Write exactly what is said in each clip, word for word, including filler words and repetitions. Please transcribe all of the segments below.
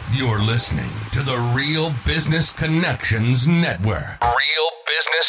You're listening to the Real Business Connections Network. Real Business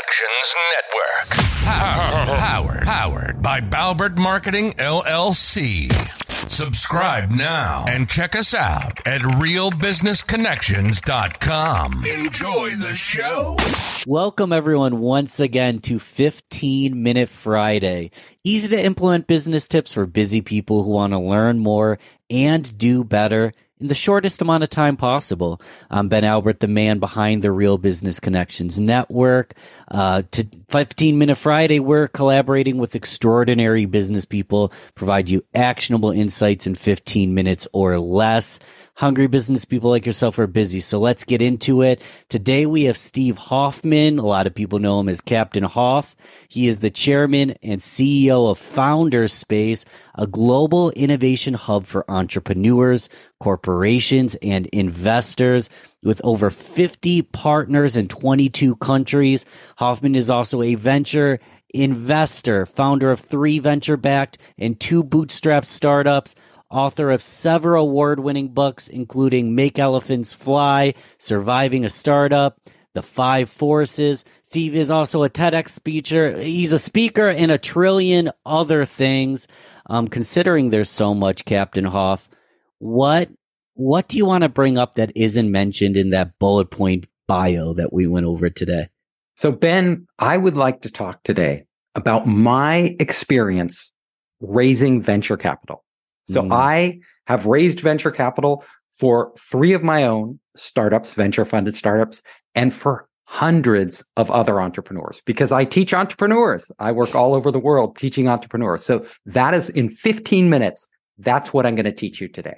Connections Network. Powered, powered, powered by Balbert Marketing, L L C. Subscribe now and check us out at real business connections dot com. Enjoy the show. Welcome, everyone, once again to fifteen minute Friday. Easy to implement business tips for busy people who want to learn more and do better in the shortest amount of time possible. I'm Ben Albert, the man behind the Real Business Connections Network. Uh, to fifteen minute Friday, we're collaborating with extraordinary business people, provide you actionable insights in fifteen minutes or less. Hungry business people like yourself are busy, so let's get into it. Today we have Steve Hoffman. A lot of people know him as Captain Hoff. He is the chairman and C E O of Founderspace, a global innovation hub for entrepreneurs, corporations, and investors. With over fifty partners in twenty-two countries, Hoffman is also a venture investor, founder of three venture-backed and two bootstrap startups, author of several award-winning books, including Make Elephants Fly, Surviving a Startup, The Five Forces. Steve is also a TEDx speaker. He's a speaker and a trillion other things. Um, considering there's so much, Captain Hoff, what what do you want to bring up that isn't mentioned in that bullet point bio that we went over today? So, Ben, I would like to talk today about my experience raising venture capital. So mm. I have raised venture capital for three of my own startups, venture funded startups, and for hundreds of other entrepreneurs because I teach entrepreneurs. I work all over the world teaching entrepreneurs. So that is in fifteen minutes. That's what I'm going to teach you today.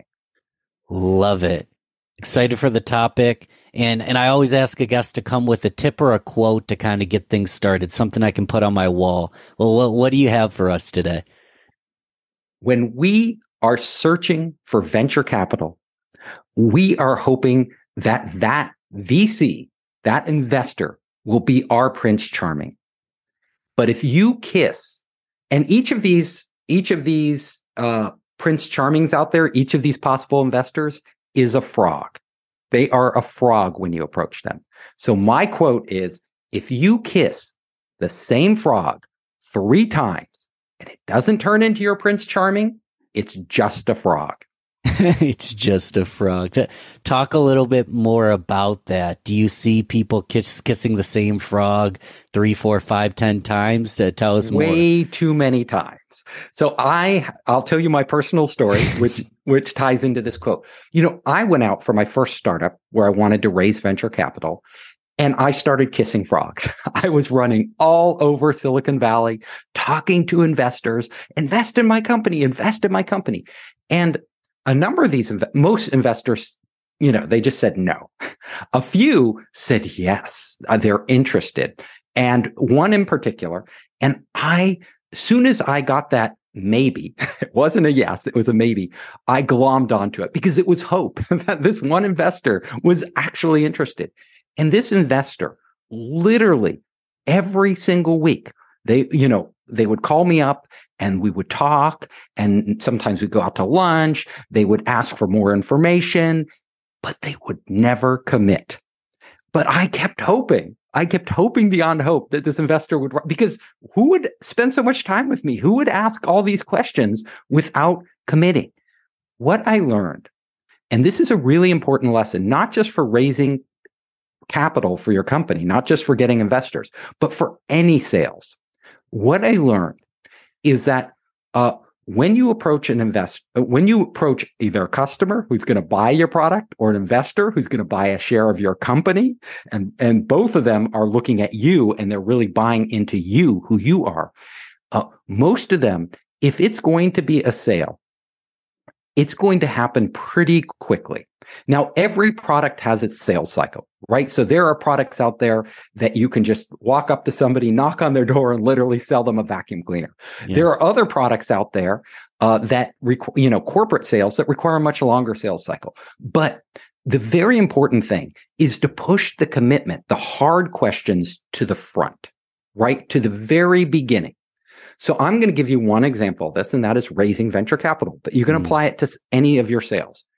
Love it. Excited for the topic. And and I always ask a guest to come with a tip or a quote to kind of get things started, something I can put on my wall. Well, what, what do you have for us today? When we are searching for venture capital, we are hoping that that V C, that investor, will be our Prince Charming. But if you kiss, and each of these, each of these uh, Prince Charmings out there, each of these possible investors is a frog. They are a frog when you approach them. So my quote is, if you kiss the same frog three times and it doesn't turn into your Prince Charming, it's just a frog. It's just a frog. Talk a little bit more about that. Do you see people kiss, kissing the same frog three, four, five, ten times? To tell us Way more. Way too many times. So I, I'll tell you my personal story, which which ties into this quote. You know, I went out for my first startup where I wanted to raise venture capital, and I started kissing frogs. I was running all over Silicon Valley, talking to investors, invest in my company, invest in my company, and a number of these, most investors, you know, they just said no. A few said yes, they're interested. And one in particular, and I, as soon as I got that maybe, it wasn't a yes, it was a maybe, I glommed onto it because it was hope that this one investor was actually interested. And this investor, literally every single week, they, you know, they would call me up and we would talk, and sometimes we'd go out to lunch. They would ask for more information, but they would never commit. But I kept hoping. I kept hoping beyond hope that this investor would, because who would spend so much time with me? Who would ask all these questions without committing? What I learned, and this is a really important lesson, not just for raising capital for your company, not just for getting investors, but for any sales. What I learned is that uh, when you approach an invest, when you approach either a customer who's going to buy your product or an investor who's going to buy a share of your company, and, and both of them are looking at you and they're really buying into you, who you are, uh, most of them, if it's going to be a sale, it's going to happen pretty quickly. Now, every product has its sales cycle, right? So there are products out there that you can just walk up to somebody, knock on their door, and literally sell them a vacuum cleaner. Yeah. There are other products out there uh, that, requ- you know, corporate sales that require a much longer sales cycle. But the very important thing is to push the commitment, the hard questions to the front, right? To the very beginning. So I'm going to give you one example of this, and that is raising venture capital, but you can mm. apply it to any of your sales.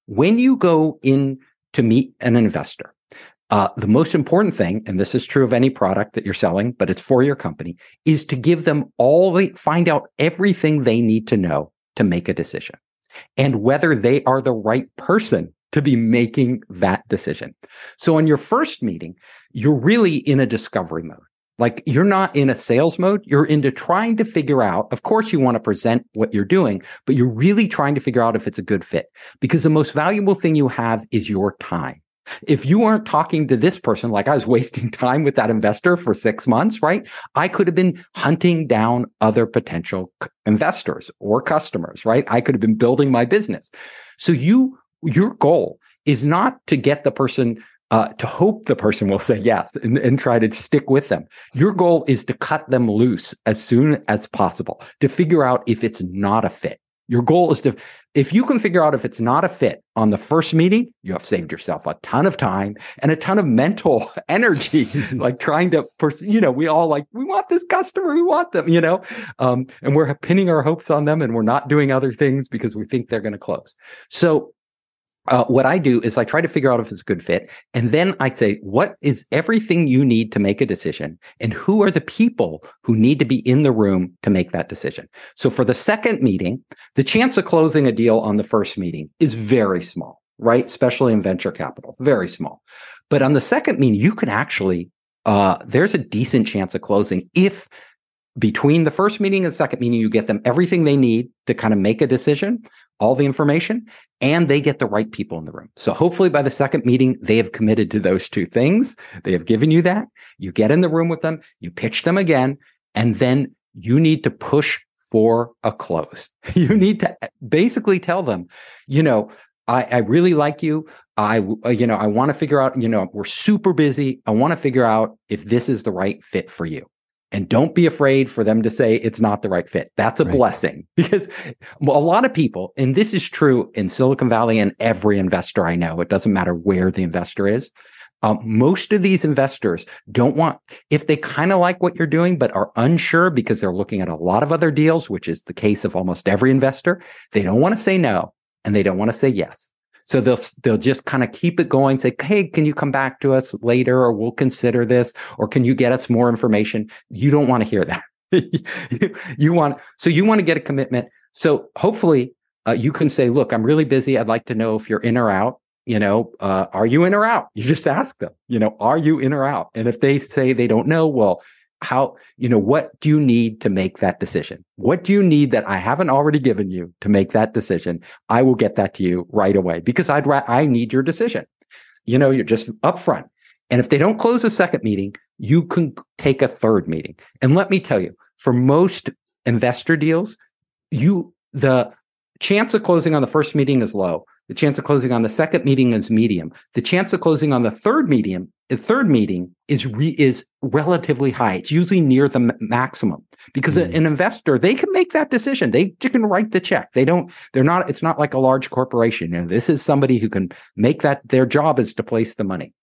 when you go in to meet an investor, uh, the most important thing, and this is true of any product that you're selling, but it's for your company, is to give them all the, find out everything they need to know to make a decision and whether they are the right person to be making that decision. So in your first meeting, you're really in a discovery mode. Like, you're not in a sales mode. You're into trying to figure out, of course, you want to present what you're doing, but you're really trying to figure out if it's a good fit, because the most valuable thing you have is your time. If you aren't talking to this person, like I was wasting time with that investor for six months, right? I could have been hunting down other potential c- investors or customers, right? I could have been building my business. So you, your goal is not to get the person Uh, to hope the person will say yes and, and try to stick with them. Your goal is to cut them loose as soon as possible, to figure out if it's not a fit. Your goal is to, if you can figure out if it's not a fit on the first meeting, you have saved yourself a ton of time and a ton of mental energy, like trying to, pers- you know, we all like, we want this customer, we want them, you know, um, and we're pinning our hopes on them and we're not doing other things because we think they're going to close. So Uh, what I do is I try to figure out if it's a good fit. And then I say, what is everything you need to make a decision? And who are the people who need to be in the room to make that decision? So for the second meeting, the chance of closing a deal on the first meeting is very small, right? Especially in venture capital, very small. But on the second meeting, you can actually, uh, there's a decent chance of closing if between the first meeting and the second meeting, you get them everything they need to kind of make a decision, all the information, and they get the right people in the room. So hopefully by the second meeting, they have committed to those two things. They have given you that. You get in the room with them, you pitch them again, and then you need to push for a close. You need to basically tell them, you know, I, I really like you. I, you know, I want to figure out, you know, we're super busy. I want to figure out if this is the right fit for you. And don't be afraid for them to say it's not the right fit. That's a right. blessing, because a lot of people, and this is true in Silicon Valley and every investor I know, it doesn't matter where the investor is. Um, most of these investors don't want, if they kind of like what you're doing, but are unsure because they're looking at a lot of other deals, which is the case of almost every investor, they don't want to say no and they don't want to say yes. So they'll they'll just kind of keep it going, say, hey, can you come back to us later, or we'll consider this, or can you get us more information? You don't want to hear that. you, you want, so you want to get a commitment. So hopefully uh, you can say, look, I'm really busy. I'd like to know if you're in or out. You know, uh, are you in or out? You just ask them, you know, are you in or out? And if they say they don't know, well, how, you know, what do you need to make that decision? What do you need that I haven't already given you to make that decision? I will get that to you right away, because I'd ra- I need your decision. You know, you're just upfront. And if they don't close a second meeting, you can take a third meeting. And let me tell you, for most investor deals, you, the chance of closing on the first meeting is low. The chance of closing on the second meeting is medium. The chance of closing on the third medium, the third meeting is re, is relatively high. It's usually near the m- maximum, because mm. an investor, they can make that decision. They can write the check. They don't, they're not, it's not like a large corporation. And this is somebody who can make that, their job is to place the money.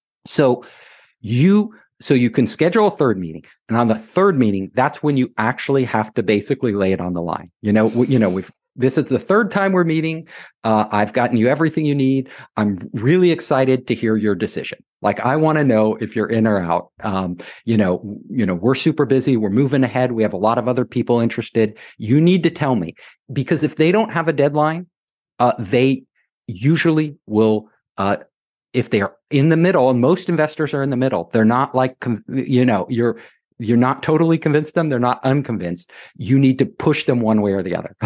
So you, so you can schedule a third meeting. And on the third meeting, that's when you actually have to basically lay it on the line. You know, you know, we've, This is the third time we're meeting. Uh, I've gotten you everything you need. I'm really excited to hear your decision. Like, I want to know if you're in or out. Um, you know, you know, we're super busy. We're moving ahead. We have a lot of other people interested. You need to tell me, because if they don't have a deadline, uh, they usually will, uh, if they're in the middle, and most investors are in the middle, they're not like, you know, you're, You're not totally convinced them. They're not unconvinced. You need to push them one way or the other.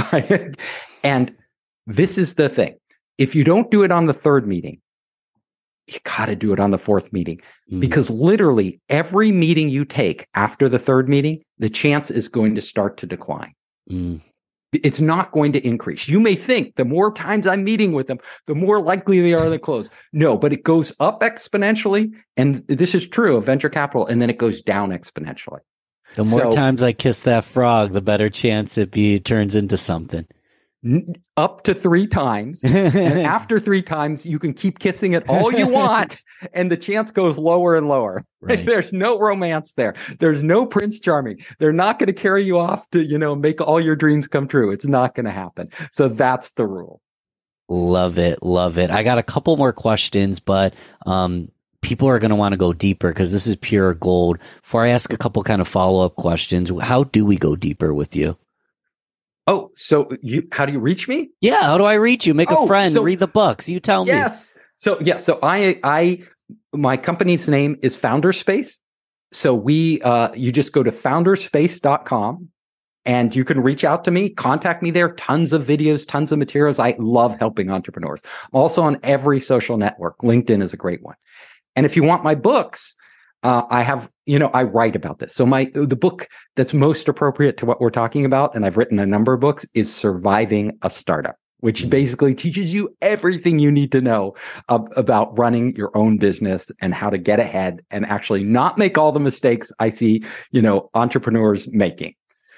And this is the thing. If you don't do it on the third meeting, you got to do it on the fourth meeting, mm. because literally every meeting you take after the third meeting, the chance is going to start to decline. Mm. It's not going to increase. You may think the more times I'm meeting with them, the more likely they are to close. No, but it goes up exponentially. And this is true of venture capital. And then it goes down exponentially. The more so, times I kiss that frog, the better chance it be turns into something. N- up to three times. And after three times, you can keep kissing it all you want. And the chance goes lower and lower. Right. There's no romance there. There's no Prince Charming. They're not going to carry you off to, you know, make all your dreams come true. It's not going to happen. So that's the rule. Love it. Love it. I got a couple more questions, but um, people are going to want to go deeper because this is pure gold. Before I ask a couple kind of follow-up questions, how do we go deeper with you? Oh, so you, how do you reach me? Yeah. How do I reach you? Make oh, a friend, so, read the books. You tell yes. me. Yes. So, yeah. So I, I, my company's name is Founderspace. So we, uh, you just go to founderspace dot com. And you can reach out to me, contact me there. Tons of videos, tons of materials. I love helping entrepreneurs. I'm also on every social network. LinkedIn is a great one. And if you want my books, uh, I have, you know, I write about this. So my, the book that's most appropriate to what we're talking about, and I've written a number of books, is Surviving a Startup, which basically teaches you everything you need to know uh, about running your own business and how to get ahead and actually not make all the mistakes I see, you know, entrepreneurs making.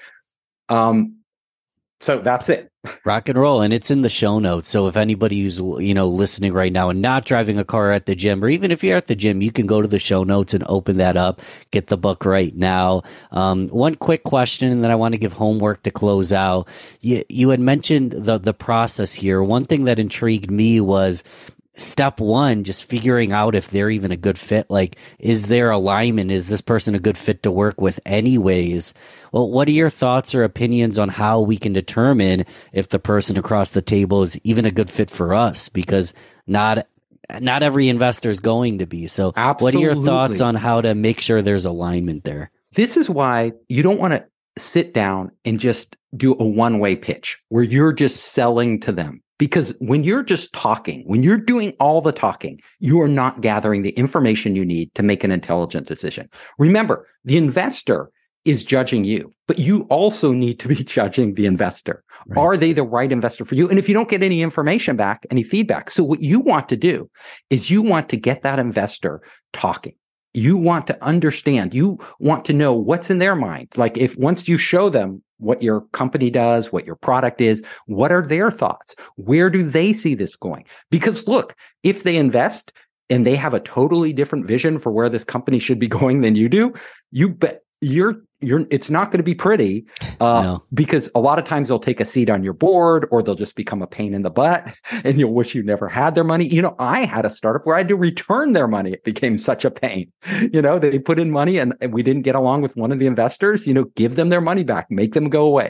Um, so that's it. Rock and roll. And it's in the show notes. So if anybody who's, you know, listening right now and not driving a car at the gym, or even if you're at the gym, you can go to the show notes and open that up, get the book right now. Um, one quick question, and then I want to give homework to close out. You, you had mentioned the, the process here. One thing that intrigued me was step one, just figuring out if they're even a good fit. Like, is there alignment? Is this person a good fit to work with anyways? Well, what are your thoughts or opinions on how we can determine if the person across the table is even a good fit for us? Because not not every investor is going to be. So Absolutely. What are your thoughts on how to make sure there's alignment there? This is why you don't want to sit down and just do a one-way pitch where you're just selling to them. Because when you're just talking, when you're doing all the talking, you are not gathering the information you need to make an intelligent decision. Remember, the investor is judging you, but you also need to be judging the investor. Right. Are they the right investor for you? And if you don't get any information back, any feedback, so what you want to do is you want to get that investor talking. You want to understand, you want to know what's in their mind. Like if once you show them what your company does, what your product is, what are their thoughts? Where do they see this going? Because look, if they invest and they have a totally different vision for where this company should be going than you do, you bet you're you're it's not going to be pretty uh, no. Because a lot of times they'll take a seat on your board or they'll just become a pain in the butt and you'll wish you never had their money. You know, I had a startup where I had to return their money. It became such a pain. You know, they put in money and we didn't get along with one of the investors, you know, give them their money back, make them go away.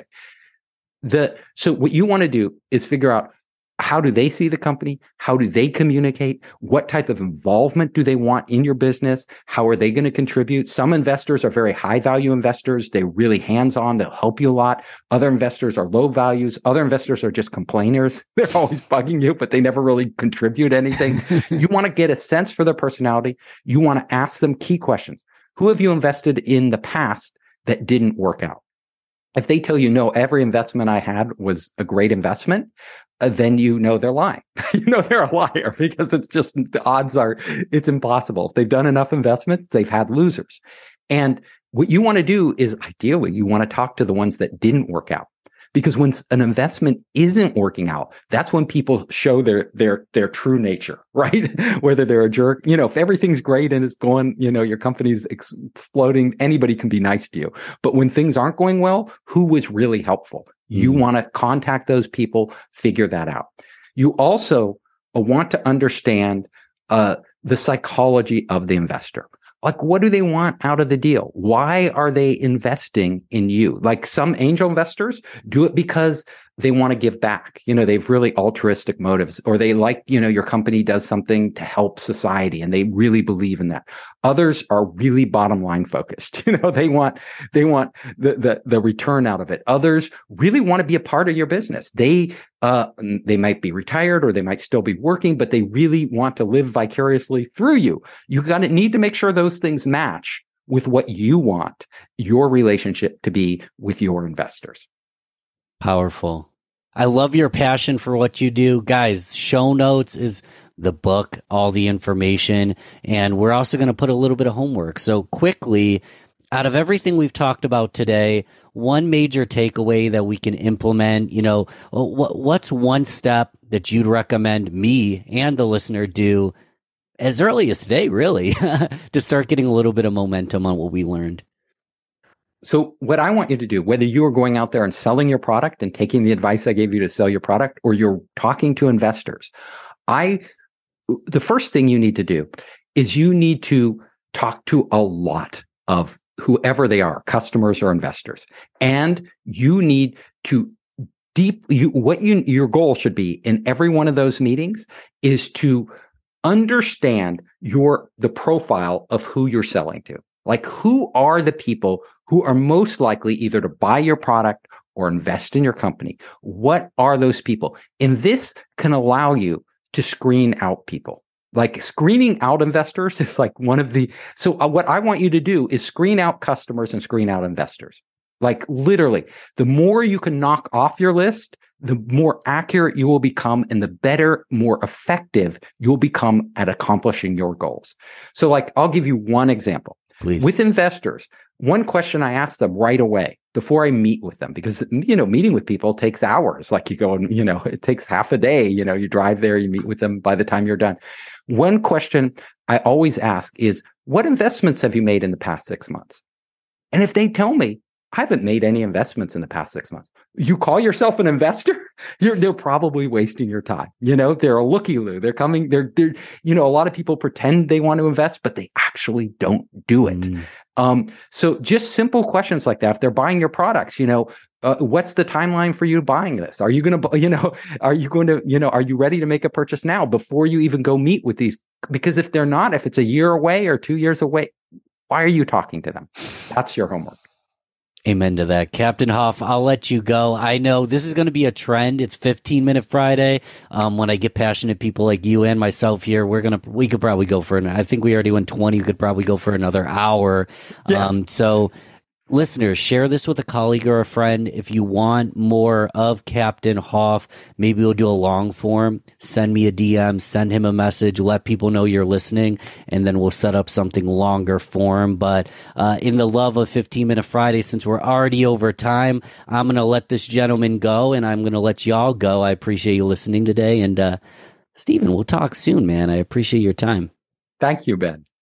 The so what you want to do is figure out, how do they see the company? How do they communicate? What type of involvement do they want in your business? How are they going to contribute? Some investors are very high value investors. They're really hands-on. They'll help you a lot. Other investors are low values. Other investors are just complainers. They're always bugging you, but they never really contribute anything. You want to get a sense for their personality. You want to ask them key questions. Who have you invested in the past that didn't work out? If they tell you, no, every investment I had was a great investment, uh, then you know they're lying. You know they're a liar because it's just, the odds are, it's impossible. If they've done enough investments, they've had losers. And what you want to do is ideally, you want to talk to the ones that didn't work out. Because when an investment isn't working out, that's when people show their their their true nature, right? Whether they're a jerk, you know, if everything's great and it's going, you know, your company's exploding, anybody can be nice to you. But when things aren't going well, who was really helpful? Mm. You want to contact those people, figure that out. You also want to understand uh, the psychology of the investor. Like, what do they want out of the deal? Why are they investing in you? Like some angel investors do it because they want to give back. You know, they've really altruistic motives, or they like, you know, your company does something to help society and they really believe in that. Others are really bottom line focused. You know, they want, they want the, the, the return out of it. Others really want to be a part of your business. They, uh, they might be retired or they might still be working, but they really want to live vicariously through you. You got to need to make sure those things match with what you want your relationship to be with your investors. Powerful. I love your passion for what you do. Guys, show notes is the book, all the information, and we're also going to put a little bit of homework. So quickly, out of everything we've talked about today, one major takeaway that we can implement, you know, what's one step that you'd recommend me and the listener do as early as today, really, to start getting a little bit of momentum on what we learned? So what I want you to do, whether you are going out there and selling your product and taking the advice I gave you to sell your product, or you're talking to investors, I, the first thing you need to do is you need to talk to a lot of whoever they are, customers or investors. And you need to deep, you, what you, your goal should be in every one of those meetings is to understand your, the profile of who you're selling to. Like, who are the people who are most likely either to buy your product or invest in your company? What are those people? And this can allow you to screen out people. Like, screening out investors is like one of the, so uh, what I want you to do is screen out customers and screen out investors. Like, literally, the more you can knock off your list, the more accurate you will become and the better, more effective you'll become at accomplishing your goals. So, like, I'll give you one example. Please. With investors, one question I ask them right away before I meet with them, because, you know, meeting with people takes hours. Like, you go and, you know, it takes half a day, you know, you drive there, you meet with them by the time you're done. One question I always ask is, what investments have you made in the past six months? And if they tell me, I haven't made any investments in the past six months. You call yourself an investor? You're, they're probably wasting your time. You know, they're a looky-loo. They're coming, they're, they're, you know, a lot of people pretend they want to invest, but they actually don't do it. Mm. Um, so just simple questions like that. If they're buying your products, you know, uh, what's the timeline for you buying this? Are you going to, you know, are you going to, you know, are you ready to make a purchase now before you even go meet with these? Because if they're not, if it's a year away or two years away, why are you talking to them? That's your homework. Amen to that. Captain Hoff, I'll let you go. I know this is going to be a trend. It's fifteen minute Friday. Um, when I get passionate people like you and myself here, we're going to, we could probably go for an, I think we already went twenty. We could probably go for another hour. Yes. Um, so listeners, share this with a colleague or a friend. If you want more of Captain Hoff, maybe we'll do a long form. Send me a D M, send him a message, let people know you're listening, and then we'll set up something longer form. But uh, in the love of fifteen minute Friday, since we're already over time, I'm going to let this gentleman go, and I'm going to let y'all go. I appreciate you listening today. And uh, Stephen, we'll talk soon, man. I appreciate your time. Thank you, Ben.